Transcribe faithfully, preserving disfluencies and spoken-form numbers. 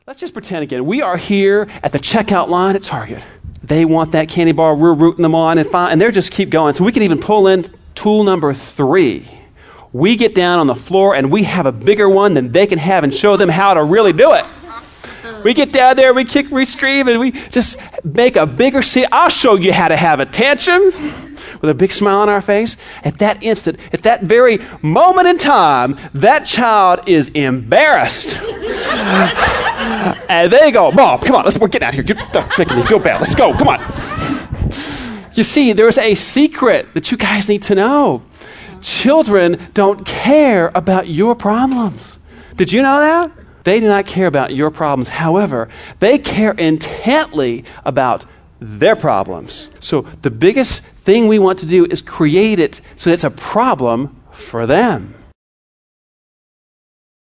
Let's just pretend again. We are here at the checkout line at Target. They want that candy bar. We're rooting them on, and fine, and they're just keep going. So we can even pull in tool number three. We get down on the floor, and we have a bigger one than they can have and show them how to really do it. We get down there, we kick, we scream, and we just make a bigger scene. I'll show you how to have a tantrum with a big smile on our face. At that instant, at that very moment in time, that child is embarrassed. And they go, Mom, come on, let's we're getting out of here. Get, that's making me feel bad. Let's go, come on. You see, there's a secret that you guys need to know. Children don't care about your problems. Did you know that? They do not care about your problems. However, they care intently about their problems. So the biggest thing we want to do is create it so that it's a problem for them.